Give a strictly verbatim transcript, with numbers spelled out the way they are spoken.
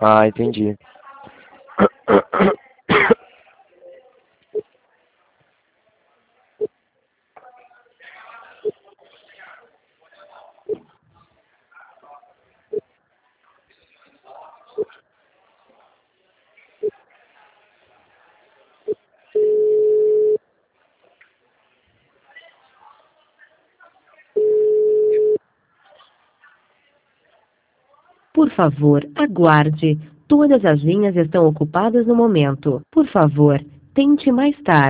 Ah, entendi. Por favor, aguarde. Todas as linhas estão ocupadas no momento. Por favor, tente mais tarde.